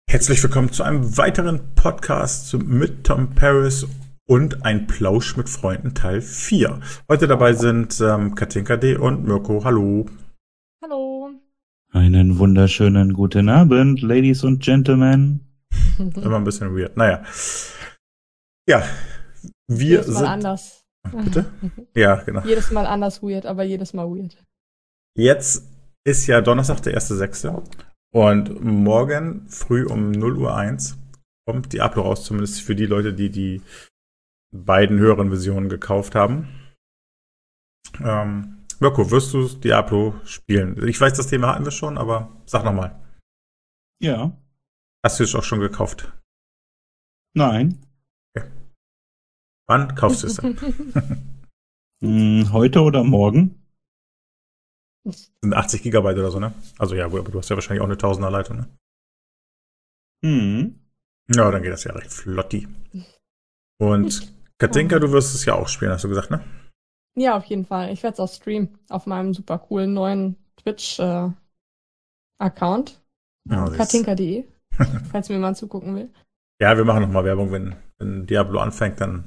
Herzlich willkommen zu einem weiteren Podcast mit Tom Paris und ein Plausch mit Freunden Teil 4. Heute dabei sind Katinka D. und Mirko. Hallo. Hallo. Einen wunderschönen guten Abend, Ladies und Gentlemen. Immer ein bisschen weird. Naja. Ja, wir Jedes sind... Mal anders. Bitte? Ja, genau. Jedes Mal anders weird, aber jedes Mal weird. Jetzt ist ja Donnerstag, der 1.6. Und morgen früh um 0:01 Uhr kommt Diablo raus, zumindest für die Leute, die die beiden höheren Versionen gekauft haben. Mirko, wirst du Diablo spielen? Ich weiß, das Thema hatten wir schon, aber sag nochmal. Ja. Hast du es auch schon gekauft? Nein. Okay. Wann kaufst du es denn? Heute oder morgen? Das sind 80 Gigabyte oder so, ne? Also ja, aber du hast ja wahrscheinlich auch eine Tausender Leitung, ne? Mhm. Ja, dann geht das ja recht flotti. Und Katinka, du wirst es ja auch spielen, hast du gesagt, ne? Ja, auf jeden Fall. Ich werde es auch streamen auf meinem super coolen neuen Twitch-Account. Ja, Katinka.de, falls mir jemand zugucken will. Ja, wir machen nochmal Werbung, wenn Diablo anfängt, dann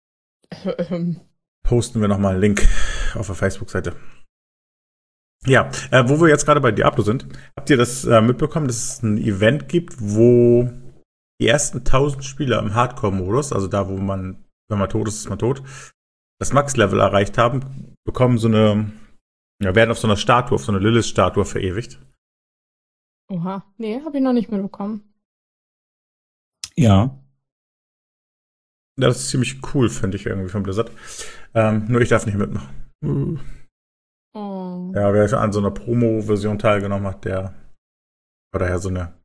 posten wir nochmal einen Link auf der Facebook-Seite. Ja, wo wir jetzt gerade bei Diablo sind, habt ihr das mitbekommen, dass es ein Event gibt, wo die ersten 1000 Spieler im Hardcore-Modus, also da, wo man, wenn man tot ist, ist man tot, das Max-Level erreicht haben, bekommen so eine, ja, werden auf so einer Statue, auf so einer Lilith-Statue verewigt. Oha, nee, habe ich noch nicht mitbekommen. Ja. Das ist ziemlich cool, finde ich irgendwie von Blizzard. Nur ich darf nicht mitmachen. Oh. Ja, wer an so einer Promo-Version teilgenommen hat, der war daher so eine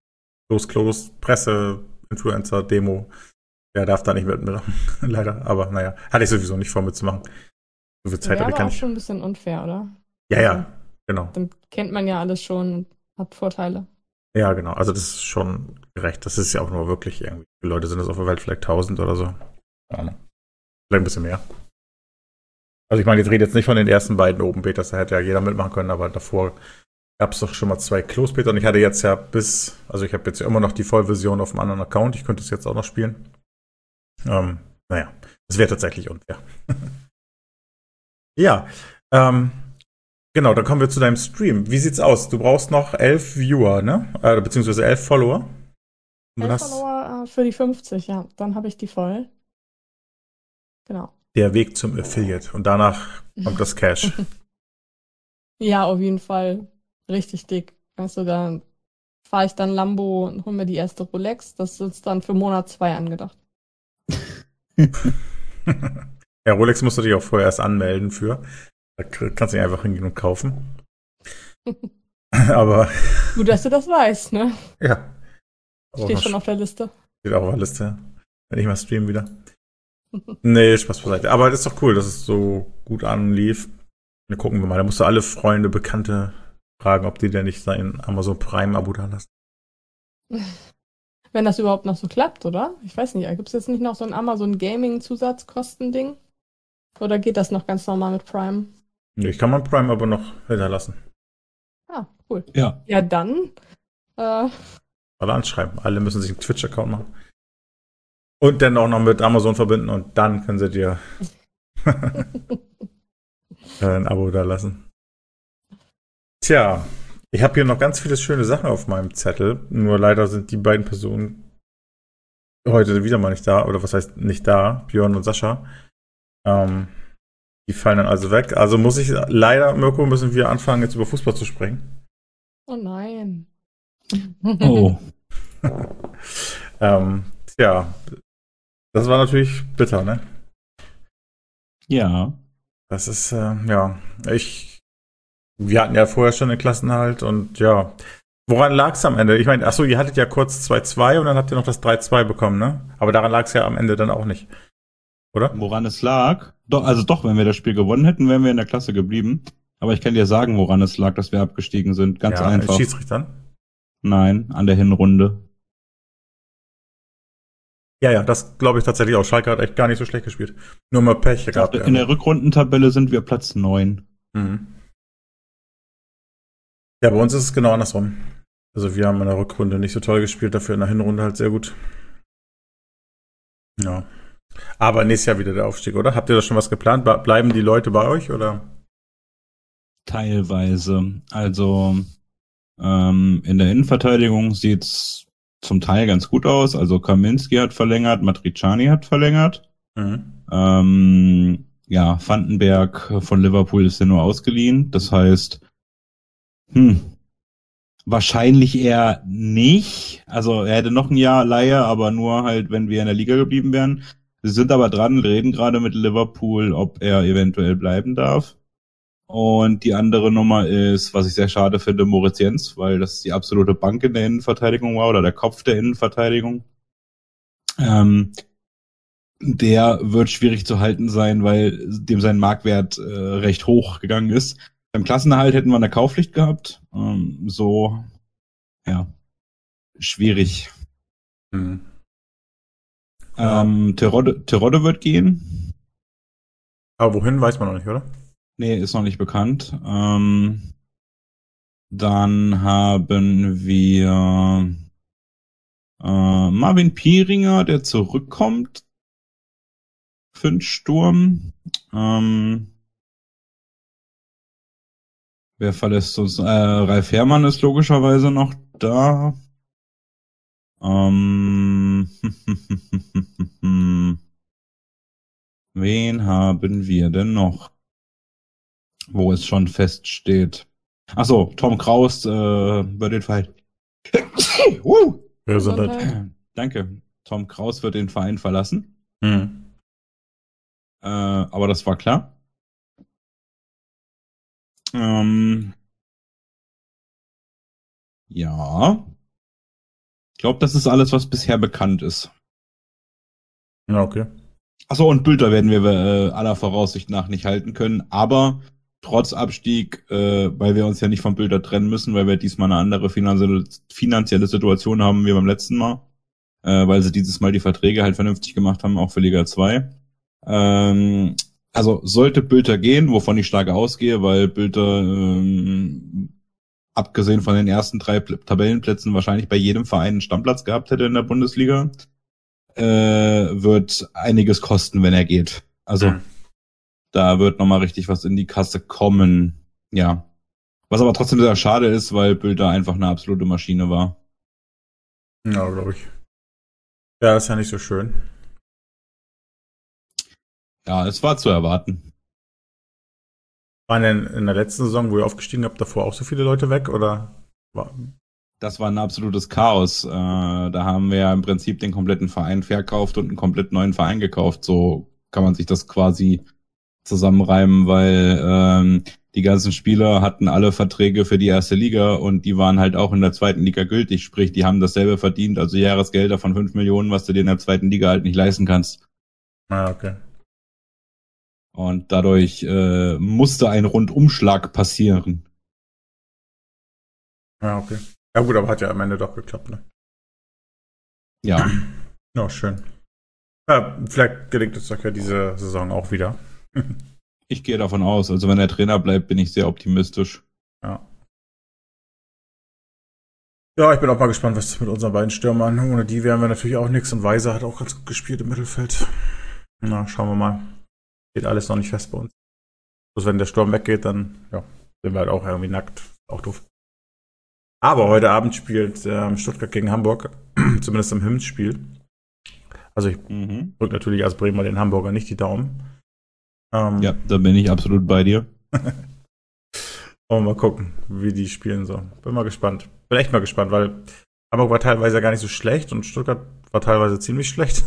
Presse-Influencer-Demo, der darf da nicht mitmachen, leider. Aber naja, hatte ich sowieso nicht vor mitzumachen. So viel Zeit Wäre habe ich aber gar auch nicht. schon ein bisschen unfair, oder? Ja, genau. Dann kennt man ja alles schon und hat Vorteile. Ja, genau. Also das ist schon gerecht. Das ist ja auch nur wirklich irgendwie. Wie viele Leute sind das auf der Welt? Vielleicht 1000 oder so. Keine Ahnung. Vielleicht ein bisschen mehr. Also ich meine, ich rede jetzt nicht von den ersten beiden Open Betas, da hätte ja jeder mitmachen können, aber davor gab es doch schon mal 2 Close Beta und ich hatte jetzt ja also ich habe jetzt ja immer noch die Vollversion auf einem anderen Account, ich könnte es jetzt auch noch spielen. Naja, es wäre tatsächlich unfair. Ja, genau, dann kommen wir zu deinem Stream. Wie sieht's aus? Du brauchst noch 11 Viewer, ne? Beziehungsweise 11 Follower. 11 Follower für die 50, ja. Dann habe ich die voll. Genau. Der Weg zum Affiliate und danach kommt das Cash. Ja, auf jeden Fall. Richtig dick. Weißt du, da fahre ich dann Lambo und hole mir die erste Rolex. Das ist dann für Monat 2 angedacht. Ja, Rolex musst du dich auch vorher erst anmelden für. Da kannst du nicht einfach hingehen und kaufen. Aber. Gut, dass du das weißt, ne? Ja. Steht schon auf der Liste. Steht auch auf der Liste. Wenn ich mal streamen wieder. Nee, Spaß beiseite. Aber das ist doch cool, dass es so gut anlief. Wir gucken wir mal. Da musst du alle Freunde, Bekannte fragen, ob die denn nicht sein Amazon Prime-Abo da lassen. Wenn das überhaupt noch so klappt, oder? Ich weiß nicht, gibt es jetzt nicht noch so ein Amazon Gaming-Zusatzkosten-Ding? Oder geht das noch ganz normal mit Prime? Nee, ich kann mein Prime-Abo noch hinterlassen. Ah, cool. Ja. Ja, dann. Alle anschreiben. Alle müssen sich einen Twitch-Account machen. Und dann auch noch mit Amazon verbinden und dann können sie dir ein Abo da lassen. Tja, ich habe hier noch ganz viele schöne Sachen auf meinem Zettel. Nur leider sind die beiden Personen heute wieder mal nicht da. Oder was heißt nicht da? Björn und Sascha. Die fallen dann also weg. Also muss ich leider, Mirko, müssen wir anfangen, jetzt über Fußball zu sprechen. Oh nein. Oh. Tja, das war natürlich bitter, ne? Ja. Das ist, ja, wir hatten ja vorher schon den Klassenerhalt und ja, woran lag es am Ende? Ich meine, achso, ihr hattet ja kurz 2-2 und dann habt ihr noch das 3-2 bekommen, ne? Aber daran lag es ja am Ende dann auch nicht, oder? Woran es lag? Doch, wenn wir das Spiel gewonnen hätten, wären wir in der Klasse geblieben. Aber ich kann dir sagen, woran es lag, dass wir abgestiegen sind. Ganz ja, einfach. Schiedsrichtern? Nein, an der Hinrunde. Ja, das glaube ich tatsächlich auch. Schalke hat echt gar nicht so schlecht gespielt. Nur mal Pech gehabt. In der Rückrundentabelle sind wir Platz 9. Mhm. Ja, bei uns ist es genau andersrum. Also wir haben in der Rückrunde nicht so toll gespielt, dafür in der Hinrunde halt sehr gut. Ja. Aber nächstes Jahr wieder der Aufstieg, oder? Habt ihr da schon was geplant? Bleiben die Leute bei euch, oder? Teilweise. Also in der Innenverteidigung sieht's zum Teil ganz gut aus. Also Kaminski hat verlängert, Matriciani hat verlängert. Mhm. Ja, Vandenberg von Liverpool ist ja nur ausgeliehen. Das heißt, wahrscheinlich eher nicht. Also er hätte noch ein Jahr Leihe, aber nur halt, wenn wir in der Liga geblieben wären. Sie sind aber dran, reden gerade mit Liverpool, ob er eventuell bleiben darf. Und die andere Nummer ist, was ich sehr schade finde, Moritz Jens, weil das die absolute Bank in der Innenverteidigung war oder der Kopf der Innenverteidigung. Der wird schwierig zu halten sein, weil dem sein Marktwert recht hoch gegangen ist. Beim Klassenerhalt hätten wir eine Kaufpflicht gehabt. So, ja, schwierig. Mhm. Terodde wird gehen. Aber wohin, weiß man noch nicht, oder? Nee, ist noch nicht bekannt. Dann haben wir Marvin Pieringer, der zurückkommt für den Sturm. Wer verlässt uns? Ralf Herrmann ist logischerweise noch da. Wen haben wir denn noch? Wo es schon feststeht. Achso, Tom Kraus wird den Verein. Danke. Tom Kraus wird den Verein verlassen. Mhm. Aber das war klar. Ja. Ich glaube, das ist alles, was bisher bekannt ist. Ja, okay. Achso, und Bülter werden wir aller Voraussicht nach nicht halten können, aber trotz Abstieg, weil wir uns ja nicht vom Bülter trennen müssen, weil wir diesmal eine andere finanzielle Situation haben wie beim letzten Mal, weil sie dieses Mal die Verträge halt vernünftig gemacht haben, auch für Liga 2. Also sollte Bülter gehen, wovon ich stark ausgehe, weil Bülter abgesehen von den ersten 3 Tabellenplätzen wahrscheinlich bei jedem Verein einen Stammplatz gehabt hätte in der Bundesliga, wird einiges kosten, wenn er geht. Also da wird nochmal richtig was in die Kasse kommen. Ja. Was aber trotzdem sehr schade ist, weil Bülter einfach eine absolute Maschine war. Ja, glaube ich. Ja, das ist ja nicht so schön. Ja, es war zu erwarten. Waren denn in der letzten Saison, wo ihr aufgestiegen habt, davor auch so viele Leute weg, oder? Das war ein absolutes Chaos. Da haben wir ja im Prinzip den kompletten Verein verkauft und einen komplett neuen Verein gekauft. So kann man sich das quasi zusammenreimen, weil die ganzen Spieler hatten alle Verträge für die erste Liga und die waren halt auch in der zweiten Liga gültig. Sprich, die haben dasselbe verdient, also Jahresgelder von 5 Millionen, was du dir in der zweiten Liga halt nicht leisten kannst. Ah, okay. Und dadurch musste ein Rundumschlag passieren. Ja, okay. Ja gut, aber hat ja am Ende doch geklappt, ne? Ja. Ja, schön. Ja, vielleicht gelingt es doch ja diese Saison auch wieder. Ich gehe davon aus. Also wenn der Trainer bleibt, bin ich sehr optimistisch. Ja. Ja, ich bin auch mal gespannt, was mit unseren beiden Stürmern. Ohne die wären wir natürlich auch nichts. Und Weiser hat auch ganz gut gespielt im Mittelfeld. Na, schauen wir mal. Steht alles noch nicht fest bei uns. Also wenn der Sturm weggeht, dann ja, sind wir halt auch irgendwie nackt. Auch doof. Aber heute Abend spielt Stuttgart gegen Hamburg. Zumindest im Hinspiel. Also ich drücke natürlich als Bremer den Hamburger nicht die Daumen. Ja, da bin ich absolut bei dir. Wollen wir mal gucken, wie die spielen so. Bin mal gespannt. Bin echt mal gespannt, weil Hamburg war teilweise gar nicht so schlecht und Stuttgart war teilweise ziemlich schlecht.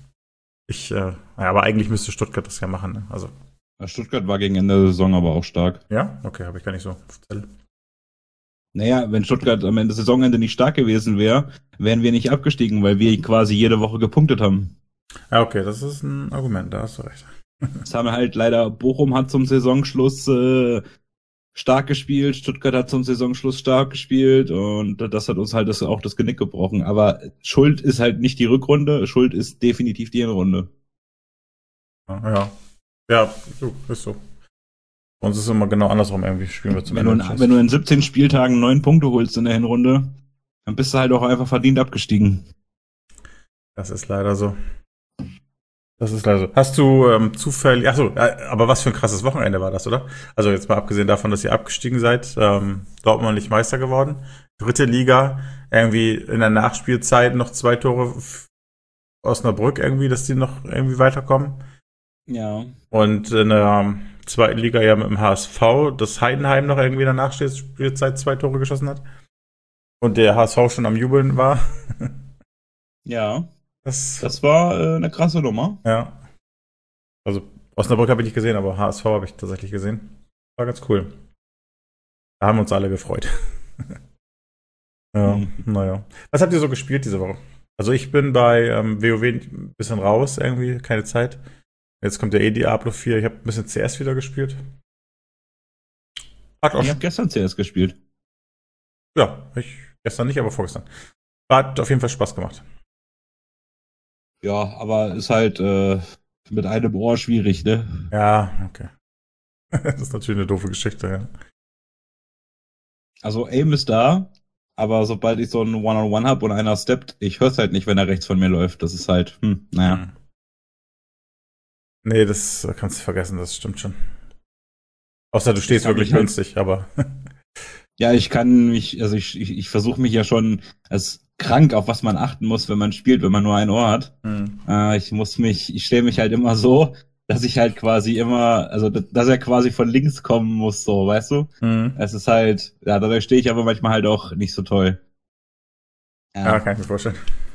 Aber eigentlich müsste Stuttgart das ja machen. Ne? Also. Stuttgart war gegen Ende der Saison aber auch stark. Ja? Okay, habe ich gar nicht so. Naja, wenn Stuttgart am Ende Saisonende nicht stark gewesen wäre, wären wir nicht abgestiegen, weil wir quasi jede Woche gepunktet haben. Ja, okay, das ist ein Argument, da hast du recht. Das haben wir halt leider, Bochum hat zum Saisonschluss stark gespielt, Stuttgart hat zum Saisonschluss stark gespielt und das hat uns halt auch das Genick gebrochen. Aber Schuld ist halt nicht die Rückrunde, Schuld ist definitiv die Hinrunde. Ja, so, ist so. Bei uns ist es immer genau andersrum, irgendwie spielen wir zum Ende. Wenn du in 17 Spieltagen 9 Punkte holst in der Hinrunde, Dann bist du halt auch einfach verdient abgestiegen. Das ist leider so. Das ist leider so. Hast du zufällig, aber was für ein krasses Wochenende war das, oder? Also jetzt mal abgesehen davon, dass ihr abgestiegen seid, Dortmund nicht Meister geworden. Dritte Liga, irgendwie in der Nachspielzeit noch 2 Tore Osnabrück irgendwie, dass die noch irgendwie weiterkommen. Ja. Und in der zweiten Liga ja mit dem HSV, dass Heidenheim noch irgendwie in der Nachspielzeit 2 Tore geschossen hat. Und der HSV schon am Jubeln war. Ja. Das Das war eine krasse Nummer. Ja. Also Osnabrück habe ich nicht gesehen, aber HSV habe ich tatsächlich gesehen. War ganz cool. Da haben wir uns alle gefreut. Ja, naja. Was habt ihr so gespielt diese Woche? Also ich bin bei WoW ein bisschen raus irgendwie, keine Zeit. Jetzt kommt ja Diablo 4. Ich habe ein bisschen CS wieder gespielt. Ich habe gestern CS gespielt. Ja, ich gestern nicht, aber vorgestern. Hat auf jeden Fall Spaß gemacht. Ja, aber ist halt mit einem Ohr schwierig, ne? Ja, okay. Das ist natürlich eine doofe Geschichte, ja. Also Aim ist da, aber sobald ich so ein One-on-One hab und einer steppt, ich hör's halt nicht, wenn er rechts von mir läuft. Das ist halt, naja. Nee, das kannst du vergessen, das stimmt schon. Außer du stehst wirklich halt, günstig, aber. Ja, ich kann mich, also ich versuche mich ja schon als krank, auf was man achten muss, wenn man spielt, wenn man nur ein Ohr hat. Ich stelle mich halt immer so, dass ich halt quasi immer, also dass er quasi von links kommen muss, so, weißt du? Es ist halt, ja, dadurch stehe ich aber manchmal halt auch nicht so toll. Ja, kann ich mir vorstellen.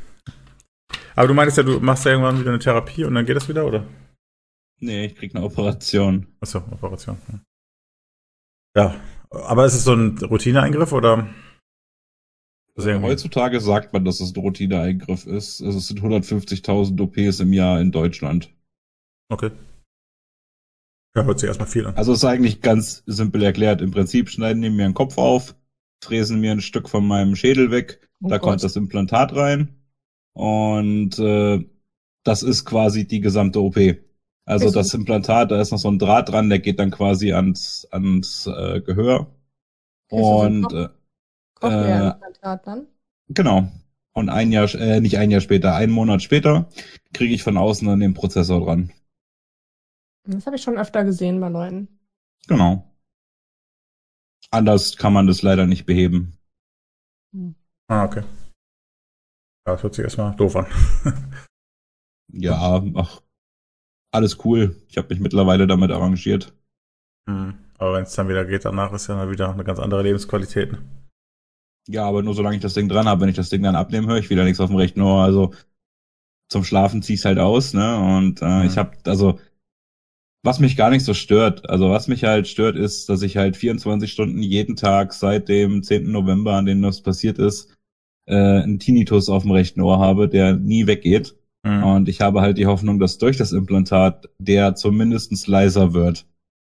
Aber du meinst ja, du machst ja irgendwann wieder eine Therapie und dann geht das wieder, oder? Nee, ich krieg eine Operation. Achso, Operation. Ja, aber ist es so ein Routineeingriff oder? Heutzutage sagt man, dass es ein Routineeingriff ist. Also es sind 150.000 OPs im Jahr in Deutschland. Okay. Ja, hört sich erstmal viel an. Also es ist eigentlich ganz simpel erklärt. Im Prinzip schneiden die mir den Kopf auf, fräsen mir ein Stück von meinem Schädel weg, da kommt das Implantat rein und das ist quasi die gesamte OP. Also das Implantat, da ist noch so ein Draht dran, der geht dann quasi ans Gehör. Und Cochlea-Implantat dann? Genau. Und nicht ein Jahr später, einen Monat später, kriege ich von außen dann den Prozessor dran. Das habe ich schon öfter gesehen bei Leuten. Genau. Anders kann man das leider nicht beheben. Okay. Ja, das hört sich erstmal doof an. Ja, alles cool. Ich habe mich mittlerweile damit arrangiert. Aber wenn es dann wieder geht, danach ist ja dann wieder eine ganz andere Lebensqualität. Ja, aber nur solange ich das Ding dran habe. Wenn ich das Ding dann abnehme, höre ich wieder nichts auf dem rechten Ohr. Also zum Schlafen zieh ich's halt aus, ne? Und ich habe, also was mich gar nicht so stört, also was mich halt stört, ist, dass ich halt 24 Stunden jeden Tag seit dem 10. November, an dem das passiert ist, einen Tinnitus auf dem rechten Ohr habe, der nie weggeht. Und ich habe halt die Hoffnung, dass durch das Implantat der zumindest leiser wird.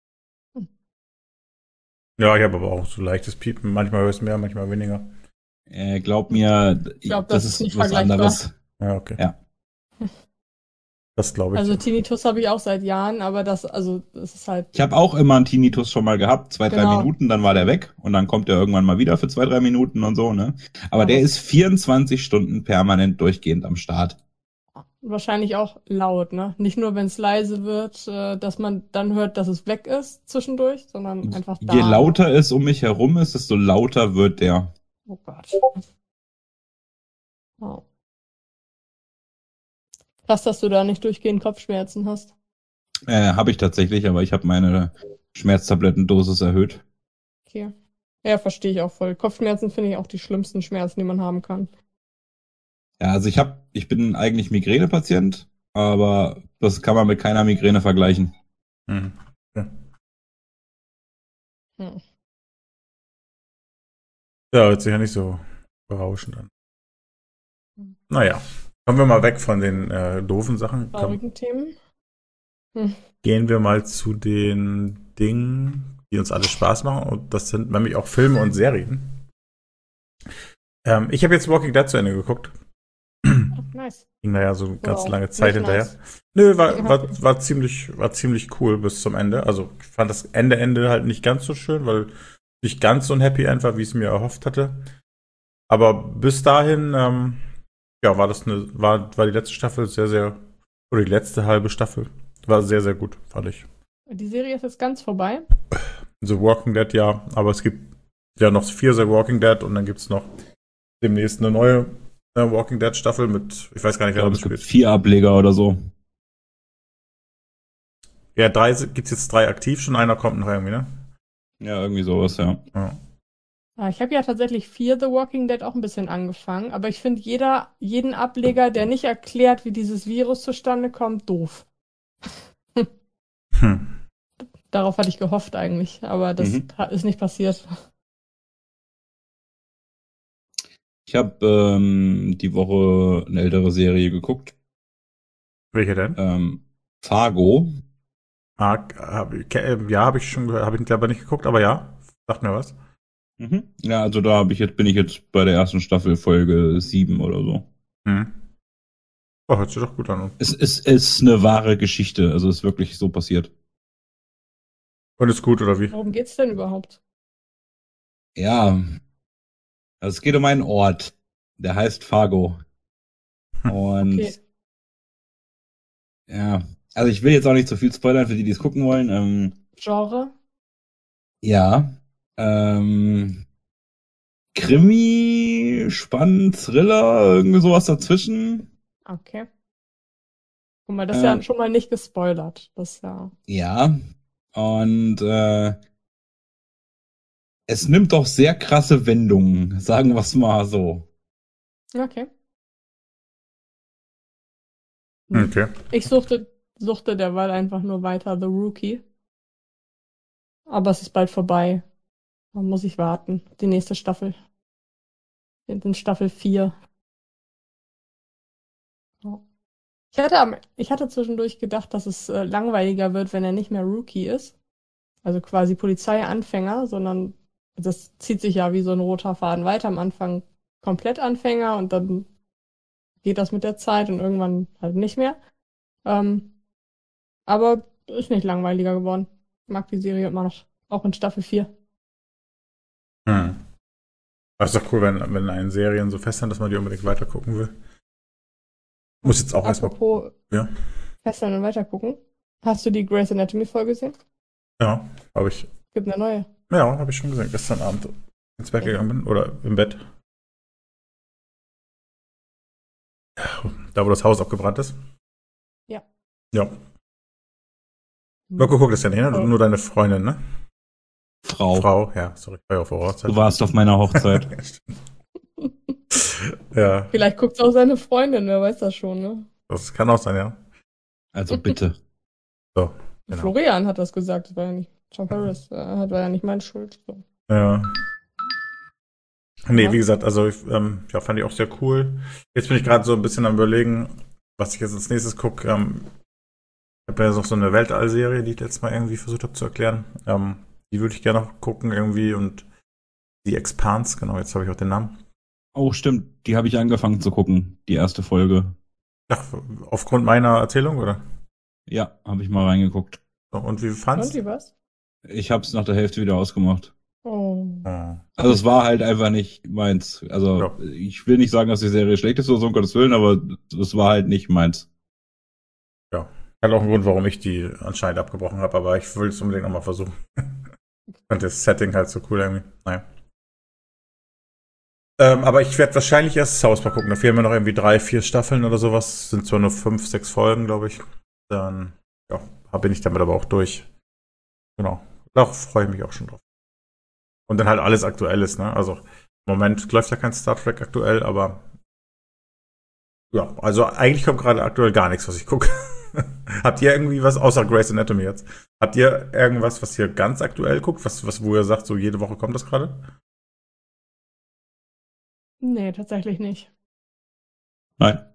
Ja, ich habe aber auch so leichtes Piepen. Manchmal hörst du mehr, manchmal weniger. Glaub mir, ich glaub, das ist was anderes. Ja, okay. Ja. Das glaube ich. Also Tinnitus habe ich auch seit Jahren, aber das ist halt. Ich habe auch immer einen Tinnitus schon mal gehabt, 2-3 Minuten, dann war der weg und dann kommt der irgendwann mal wieder für 2-3 Minuten und so, ne? Aber der ist 24 Stunden permanent durchgehend am Start. Wahrscheinlich auch laut, ne? Nicht nur, wenn es leise wird, dass man dann hört, dass es weg ist zwischendurch, sondern einfach da. Je lauter es um mich herum ist, desto lauter wird der. Oh Gott. Oh. Krass, dass du da nicht durchgehend Kopfschmerzen hast. Habe ich tatsächlich, aber ich habe meine Schmerztablettendosis erhöht. Okay. Ja, verstehe ich auch voll. Kopfschmerzen finde ich auch die schlimmsten Schmerzen, die man haben kann. Ja, also ich bin eigentlich Migränepatient, aber das kann man mit keiner Migräne vergleichen. Ja. Ja, hört sich ja nicht so berauschend an. Naja, kommen wir mal weg von den doofen Sachen. Traurigen Themen. Gehen wir mal zu den Dingen, die uns alle Spaß machen. Und das sind nämlich auch Filme und Serien. Ich habe jetzt Walking Dead zu Ende geguckt. Nice. Ging da ja so ganz lange Zeit hinterher. Nice. Nö, war ziemlich cool bis zum Ende. Also ich fand das Ende halt nicht ganz so schön, weil nicht ganz so ein Happy End war, wie ich es mir erhofft hatte. Aber bis dahin, ja, war die letzte Staffel sehr, sehr, oder die letzte halbe Staffel war sehr, sehr gut, fand ich. Die Serie ist jetzt ganz vorbei. The Walking Dead, ja, aber es gibt ja noch 4 The Walking Dead und dann gibt es noch demnächst eine neue Walking Dead Staffel mit, ich weiß gar nicht, Ich wer glaube, da es gibt mitspielt. 4 Ableger oder so. Ja, gibt's jetzt 3 aktiv, schon einer kommt noch irgendwie, ne? Ja, irgendwie sowas, ja. Ja. Ich habe ja tatsächlich 4 The Walking Dead auch ein bisschen angefangen, aber ich finde jeden Ableger, der nicht erklärt, wie dieses Virus zustande kommt, doof. Hm. Darauf hatte ich gehofft eigentlich, aber das ist nicht passiert. Ich habe die Woche eine ältere Serie geguckt. Welche denn? Fargo. Ja, habe ich schon gehört, habe ich aber nicht geguckt, aber ja, sagt mir was. Ja, also bin ich jetzt bei der ersten Staffel Folge 7 oder so. Hm. Oh, hört sich doch gut an. Es ist eine wahre Geschichte, also ist wirklich so passiert. Und ist gut, oder wie? Worum geht's denn überhaupt? Ja, also es geht um einen Ort, der heißt Fargo. Und Okay. ja, also ich will jetzt auch nicht so viel spoilern für die es gucken wollen. Genre? Ja, Krimi, spannend, Thriller, irgendwie sowas dazwischen. Okay. Guck mal, das ist ja schon mal nicht gespoilert. Das ist ja. Ja, und es nimmt doch sehr krasse Wendungen, sagen wir es mal so. Okay. Okay. Ich suchte derweil einfach nur weiter The Rookie. Aber es ist bald vorbei. Da muss ich warten. Die nächste Staffel. In Staffel 4. Ja. Ich hatte zwischendurch gedacht, dass es langweiliger wird, wenn er nicht mehr Rookie ist. Also quasi Polizeianfänger, sondern das zieht sich ja wie so ein roter Faden weiter. Am Anfang komplett Anfänger und dann geht das mit der Zeit und irgendwann halt nicht mehr. Aber ist nicht langweiliger geworden. Ich mag die Serie immer noch. Auch in Staffel 4. Hm. Das ist doch cool, wenn einen Serien so festhält, dass man die unbedingt weiter gucken will. Muss jetzt auch erstmal. Apropos Ja. festhalten und weitergucken. Hast du die Grey's Anatomy Folge gesehen? Ja, habe ich. Gibt eine neue. Ja, habe ich schon gesehen. Gestern Abend ins Bett gegangen bin. Oder im Bett. Da, wo das Haus abgebrannt ist. Ja. Ja. Mirko guckt das ja nicht, ne? Nur deine Freundin, ne? Frau, ja, sorry, ich war ja auf der Hochzeit. Du warst auf meiner Hochzeit. Ja, Vielleicht guckt auch seine Freundin, wer weiß das schon, ne? das kann auch sein, ja. Also bitte. So, genau. Florian hat das gesagt, das war ja nicht John Paris, war ja nicht meine Schuld. So. Ja. Nee, Ja. wie gesagt, also ja, fand ich auch sehr cool. Jetzt bin ich gerade so ein bisschen am Überlegen, was ich jetzt als nächstes gucke. Ich habe ja noch so eine Weltall-Serie, die ich letztes Mal irgendwie versucht habe zu erklären. Die würde ich gerne noch gucken irgendwie und die Expanse, genau, jetzt habe ich auch den Namen. Oh, stimmt. Die habe ich angefangen zu gucken, die erste Folge. Ach, aufgrund meiner Erzählung, oder? Ja, habe ich mal reingeguckt. So, und wie Und fandst wie was? Ich habe es nach der Hälfte wieder ausgemacht. Oh. du? Also es war halt einfach nicht meins. Also Ja. ich will nicht sagen, dass die Serie schlecht ist oder so, um Gottes Willen, aber es war halt nicht meins. Hat auch einen Grund, warum ich die anscheinend abgebrochen habe, aber ich will es unbedingt nochmal versuchen. Ich fand das Setting halt so cool irgendwie. Naja. Aber ich werde wahrscheinlich erst South Park gucken. Da fehlen mir noch irgendwie 3, 4 Staffeln oder sowas. Sind zwar nur 5, 6 Folgen, glaube ich. Dann ja, bin ich damit aber auch durch. Genau. Da freue ich mich auch schon drauf. Und dann halt alles Aktuelles, ne? Also im Moment läuft ja kein Star Trek aktuell, aber ja, also eigentlich kommt gerade aktuell gar nichts, was ich gucke. Habt ihr irgendwie was, außer Grey's Anatomy jetzt? Habt ihr irgendwas, was ihr ganz aktuell guckt, wo ihr sagt, so jede Woche kommt das gerade? Nee, tatsächlich nicht. Nein.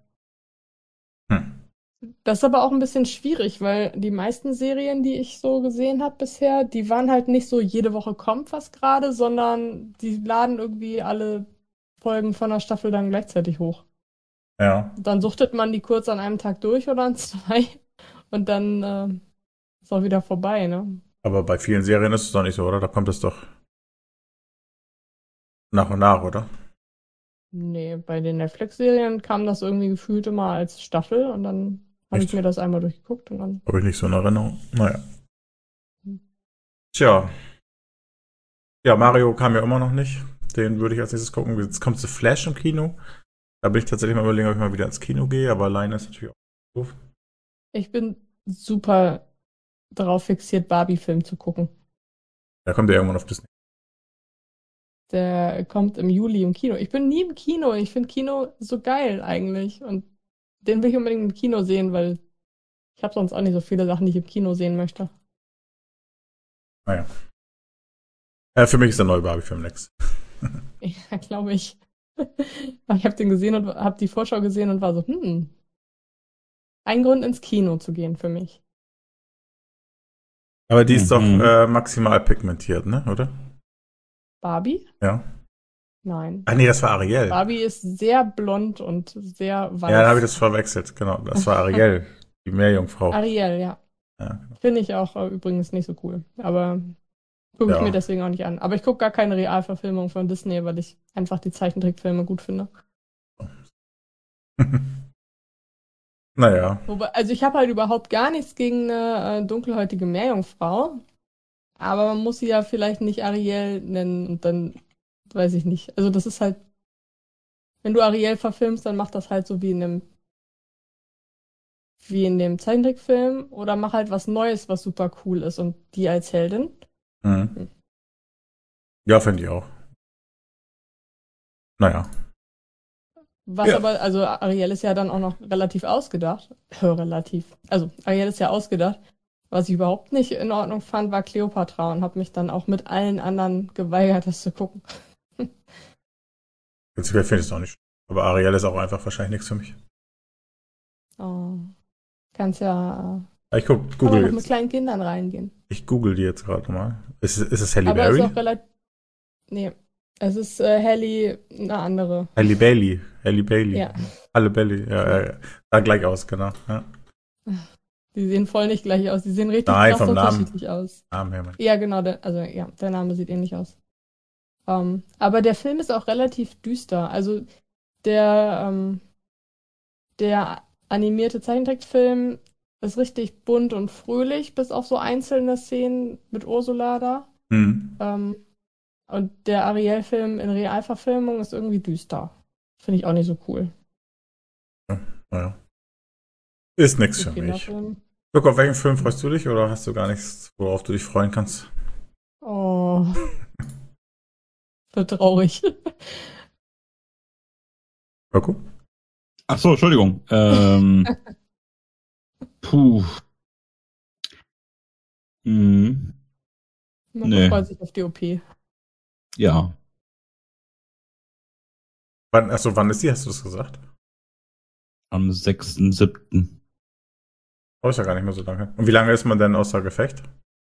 Das ist aber auch ein bisschen schwierig, weil die meisten Serien, die ich so gesehen habe bisher, die waren halt nicht so, jede Woche kommt was gerade, sondern die laden irgendwie alle Folgen von der Staffel dann gleichzeitig hoch. Ja. Dann suchtet man die kurz an einem Tag durch oder an 2 und dann ist auch wieder vorbei, ne? Aber bei vielen Serien ist es doch nicht so, oder? Da kommt es doch nach und nach, oder? Nee, bei den Netflix-Serien kam das irgendwie gefühlt immer als Staffel und dann habe ich Echt? mir das einmal durchgeguckt und dann. Habe ich nicht so in Erinnerung. Naja. Tja. Ja, Mario kam ja immer noch nicht. Den würde ich als nächstes gucken. Jetzt kommt The Flash im Kino. Da bin ich tatsächlich mal überlegen, ob ich mal wieder ins Kino gehe, aber alleine ist natürlich auch doof. Ich bin super darauf fixiert, Barbie-Film zu gucken. Da kommt ja irgendwann auf Disney. Der kommt im Juli im Kino. Ich bin nie im Kino. Ich finde Kino so geil eigentlich. Und den will ich unbedingt im Kino sehen, weil ich habe sonst auch nicht so viele Sachen, die ich im Kino sehen möchte. Naja. Für mich ist der neue Barbie-Film nix. Ja, glaube ich. Aber ich habe den gesehen und habe die Vorschau gesehen und war so, ein Grund ins Kino zu gehen für mich. Aber die ist doch maximal pigmentiert, ne? Oder? Barbie? Ja. Nein. Ah, nee, das war Ariel. Barbie ist sehr blond und sehr weiß. Ja, da habe ich das verwechselt. Genau, das war Ariel, die Meerjungfrau. Ariel, ja. Ja. Finde ich auch übrigens nicht so cool. Aber gucke ich Ja. mir deswegen auch nicht an. Aber ich gucke gar keine Realverfilmung von Disney, weil ich einfach die Zeichentrickfilme gut finde. Naja. Also ich habe halt überhaupt gar nichts gegen eine dunkelhäutige Meerjungfrau. Aber man muss sie ja vielleicht nicht Ariel nennen und dann weiß ich nicht. Also das ist halt, wenn du Ariel verfilmst, dann mach das halt so wie in dem Zeichentrickfilm oder mach halt was Neues, was super cool ist und die als Heldin. Mhm. Ja, finde ich auch. Naja. Was Ja. aber, also Ariel ist ja dann auch noch relativ ausgedacht. Relativ. Also Ariel ist ja ausgedacht. Was ich überhaupt nicht in Ordnung fand, war Kleopatra und habe mich dann auch mit allen anderen geweigert, das zu gucken. Prinzipiell finde ich es auch nicht. Aber Ariel ist auch einfach wahrscheinlich nichts für mich. Oh. Kannst ja Ich aber google noch mit jetzt. kleinen Kindern reingehen. Ich google die jetzt gerade mal. Ist es Halle Aber ist Berry? auch relativ. Nee. Es ist Halle, eine andere. Halle Bailey. Halle Bailey. Ja. Halle Bailey. Ja. Sah gleich aus, genau. Ja. Die sehen voll nicht gleich aus. Die sehen richtig Nein, krass vom Namen. unterschiedlich aus. Namen her, Mann. Ja, genau. Der Name sieht ähnlich aus. Aber der Film ist auch relativ düster. Also der animierte Zeichentrickfilm ist richtig bunt und fröhlich, bis auf so einzelne Szenen mit Ursula da. Mhm. Und der Ariel-Film in Realverfilmung ist irgendwie düster. Finde ich auch nicht so cool. Naja. Ist nichts So für mich. Kinderfilm. Guck, auf welchen Film freust du dich oder hast du gar nichts, worauf du dich freuen kannst? Oh. Wird traurig. Coco? Ach so, Entschuldigung. Puh. Mhm. Man Nee. freut sich auf die OP. Ja. Wann ist die? Hast du das gesagt? Am 6.7. Oh, ist ja gar nicht mehr so lange. Und wie lange ist man denn außer Gefecht?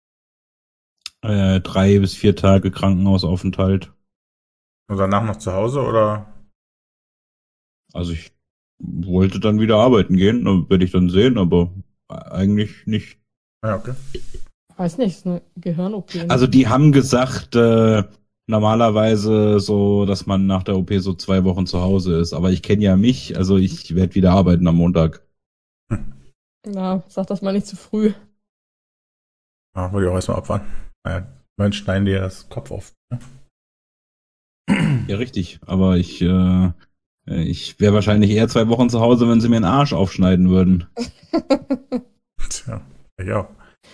3 bis 4 Tage Krankenhausaufenthalt. Und danach noch zu Hause oder? Also ich wollte dann wieder arbeiten gehen, werde ich dann sehen, aber eigentlich nicht. Ja, okay. Weiß nicht, ist eine Gehirn-OP. Ne? Also die haben gesagt, normalerweise so, dass man nach der OP so 2 Wochen zu Hause ist. Aber ich kenne ja mich, also ich werde wieder arbeiten am Montag. Na, sag das mal nicht zu früh. Ja, wollte ich auch erstmal abwarten. Naja, man schneiden dir das Kopf auf. Ne? Ja, richtig. Aber ich wäre wahrscheinlich eher 2 Wochen zu Hause, wenn sie mir den Arsch aufschneiden würden. Tja, ich auch.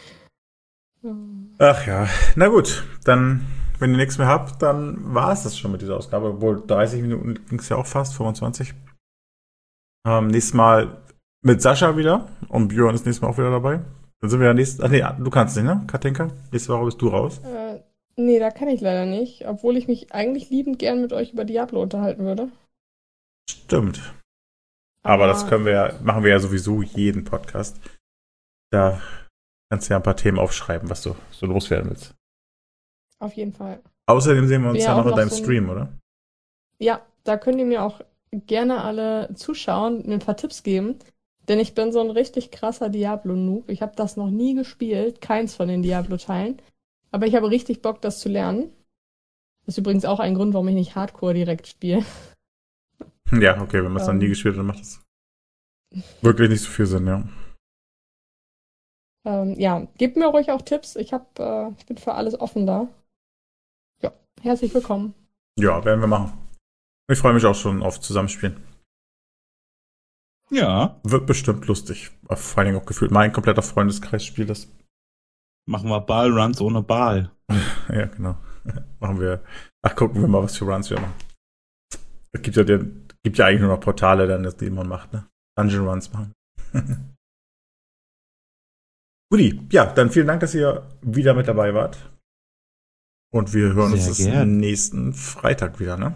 Ach ja, na gut, dann, wenn ihr nichts mehr habt, dann war es das schon mit dieser Ausgabe. Obwohl 30 Minuten ging es ja auch fast, 25. Nächstes Mal mit Sascha wieder und Björn ist nächstes Mal auch wieder dabei. Dann sind wir ja nächstes. Ach nee, du kannst nicht, ne, Katinka? Nächste Woche bist du raus. Nee, da kann ich leider nicht, obwohl ich mich eigentlich liebend gern mit euch über Diablo unterhalten würde. Stimmt. Aber das machen wir ja sowieso jeden Podcast. Da kannst du ja ein paar Themen aufschreiben, was du so loswerden willst. Auf jeden Fall. Außerdem sehen wir uns ja noch in deinem so Stream, oder? Ja, da könnt ihr mir auch gerne alle zuschauen, mir ein paar Tipps geben. Denn ich bin so ein richtig krasser Diablo-Noob. Ich habe das noch nie gespielt, keins von den Diablo-Teilen. Aber ich habe richtig Bock, das zu lernen. Das ist übrigens auch ein Grund, warum ich nicht Hardcore direkt spiele. Ja, okay, wenn man es dann nie gespielt hat, dann macht das wirklich nicht so viel Sinn, ja. Ja, gebt mir ruhig auch Tipps. Ich bin für alles offen da. Ja, herzlich willkommen. Ja, werden wir machen. Ich freue mich auch schon auf Zusammenspielen. Ja. Wird bestimmt lustig. Vor allen Dingen auch gefühlt mein kompletter Freundeskreis spielt das. Machen wir Ballruns ohne Ball. Ja, genau. Machen wir. Ach, gucken wir mal, was für Runs wir machen. Es gibt ja eigentlich nur noch Portale, dann, die man macht, ne? Dungeon Runs machen. Guti, ja, dann vielen Dank, dass ihr wieder mit dabei wart. Und wir hören uns nächsten Freitag wieder, ne?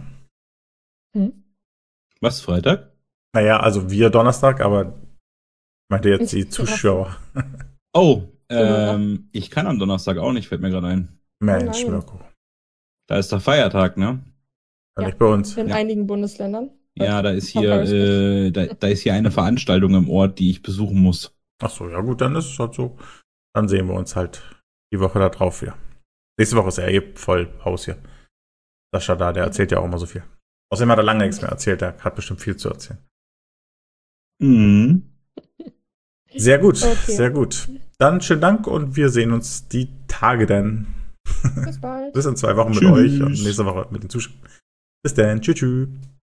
Was, Freitag? Naja, also wir Donnerstag, aber ich meinte jetzt die Zuschauer. Oh, ich kann am Donnerstag auch nicht, fällt mir gerade ein. Mensch, Mirko. Da ist der Feiertag, ne? Ja, nicht bei uns. In einigen Bundesländern. Ja, da ist hier, da ist hier eine Veranstaltung im Ort, die ich besuchen muss. Ach so, ja gut, dann ist es halt so. Dann sehen wir uns halt die Woche da drauf wieder. Nächste Woche ist er voll Haus hier. Sascha da, der erzählt ja auch immer so viel. Außerdem hat er lange nichts mehr erzählt, der hat bestimmt viel zu erzählen. Mhm. Sehr gut, sehr gut. Dann schönen Dank und wir sehen uns die Tage dann. Bis bald. Bis in 2 Wochen mit euch und nächste Woche mit den Zuschauern. Bis dann. Tschüss.